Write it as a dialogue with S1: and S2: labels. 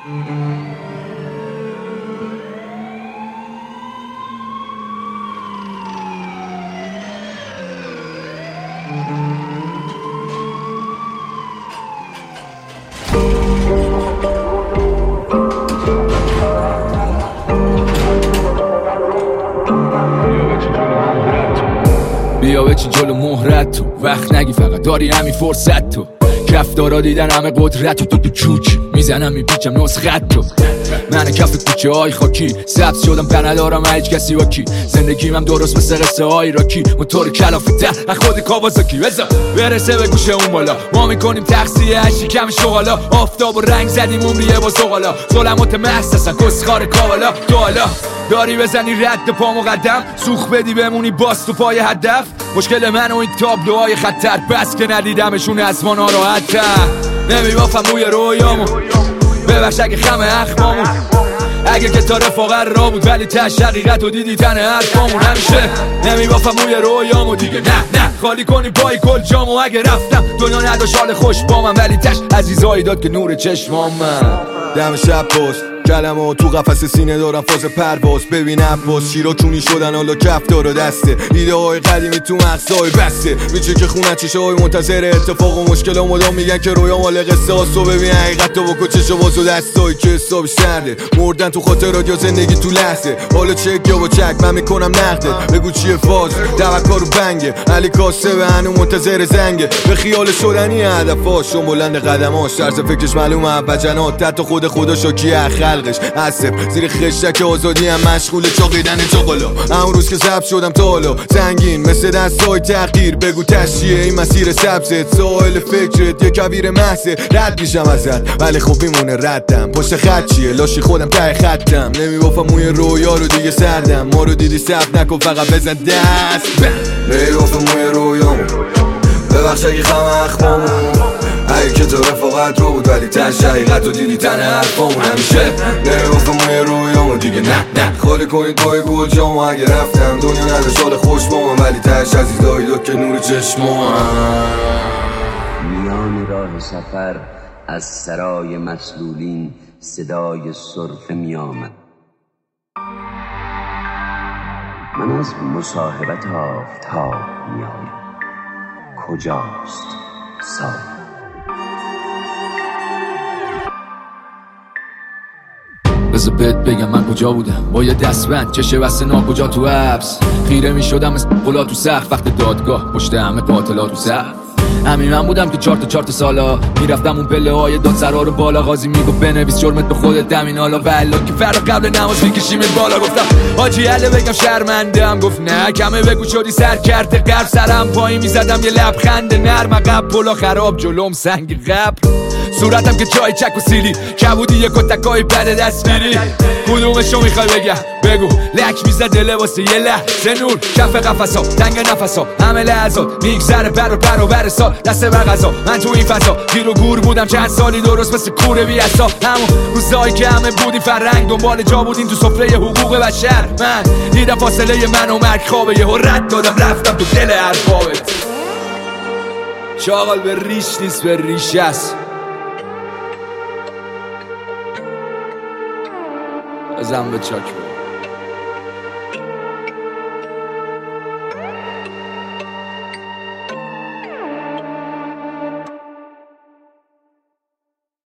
S1: بیا بچین جلو مهرت تو، وقت نگی فقط داری همین فرصت تو. کفتارا دیدن همه قدرت تو چوک میزنم میپیچم نسخت تو. من کف کوچه های خاکی سبز شدم پر ندارم هیچ کسی با کی. زندگیم هم درست مثل قصه های راکی، موتور کلافه ته خود کاوازاکی. بزا برسه به گوشه اون بالا، ما میکنیم تقصیه شکم شغالا. آفتاب و رنگ زدیم عمریه با زغالا، ظلمات محض هستن کسخار کاوالا. تو حالا داری بزنی رد پا مقدم، سوخ بدی بمونی باز تو پای هدف. مشکل من و این تابلوهای خطر بس که ندیدمشون از ما ناراحت‌تر. نمیبافم روی رویامو، ببخش اگه خم اخمامون، اگه که تا رفاقت را بود ولی تش حقیقت و دیدی تن حرفامون. همیشه نمیبافم روی رویامو دیگه، نه خالی کنی پای کل جامو. اگه رفتم دنیا نداشت حال خوش با من، ولی تش عزیزایی داد که نور چشمام. من
S2: دم شب پست کلمه تو قفس سینه دارم فاز پرواز. ببین عباس شیرا کونی شدن حالا کفتار و دسته. ایده های قدیمی تو مغزهای بسته، میچه که خونه چیشه های منتظر اتفاق و مشکل و مدام میگن که رویا مال قصه هاست. و ببین حقیقت تو بکن چشو باز و دستایی که حساب سرده. مردن تو خاطرات یا زندگی تو لحظه. حالا چک یا با چک من میکنم نقدت، بگو چیه فاز توکا رو بنگه. علی کاسه به هنو منتظر زنگه، به خیال شدنی هدفاش و بلند قدماش. طرز فکرش معلومه ابجنات، حتی خدا شاکیه خلقش. عصب زیر خشک آزادی هم مشغول چاقیدن چاقالا. اون روز که ضبط شدم تا حالا زنگین مثل دستای تغییر. بگو تشیه این مسیر سبزت، ساحل فکرت یه کبیر محضه. رد میشم ازت ولی خب میمونه ردم، پشت خط چیه لاشی خودم ته خطم. نمیبافم موی رویا رو دیگه سردم، ما رو دیدی ثبت نکن فقط بزن دست. نمیبافم موی رویامو، ببخش اگه خم اخمامون، اگه که تو رفاقت رو بود ولی تش حقیقت رو دیدی تن حرفامون. همیشه نمیبافم موی رویامو دیگه، نه خالی کنید پای گل جامو. اگه رفتم دنیا نداشت حال خوش با من، ولی تش عزیزایی داد که نور چشمام.
S3: میان راه سفر از سرای مسلولین صدای سرفه می آمد. من از مصاحبت آفتاب می آیم. کجاست سایه؟
S1: بذار بهت بگم من کجا بودم با یه دستبند چشه بسته ناکجا تو حبس. خیره می شدم مثل قلا تو سقف وقت دادگاه، پشت همه قاتلا تو سقف. همین من بودم که چهار تا سالا میرفتم اون پله های دادسرا رو بالا. قاضی میگفت بنویس جرمت به خودت دمین حالا. والا که فرق قبل نماز میکشیمت بالا. گفتم حاجی عله بگم شرمندم، گفت نه کمه بگو شدی سر کرده قرب. سرم پایین میزدم یه لبخند نرم، عقب پلا خراب جلوم سنگ قبر. صورتم که جای چک و سیلی، کبودی یه کتکای بد دستگیری. کدومشو میخوای بگم بگو، لک میزد دل واسه یه لحظه نور. کف قفصا تنگ نفسا همه لحظات میگذره بر سال دست بر غذا. من تو این فضا گیر و گور بودم چند سالی درست مثل کوره بی اصلا. همون روزایی که همه بودیم فرنگ دنبال جا بودیم تو سفره حقوق بشر. من دیدم فاصله من و مرگ خوابه، یهو رد دادم رفتم تو دل اربابت. شاغل به ریش نیست به ریش است. بزن به چاک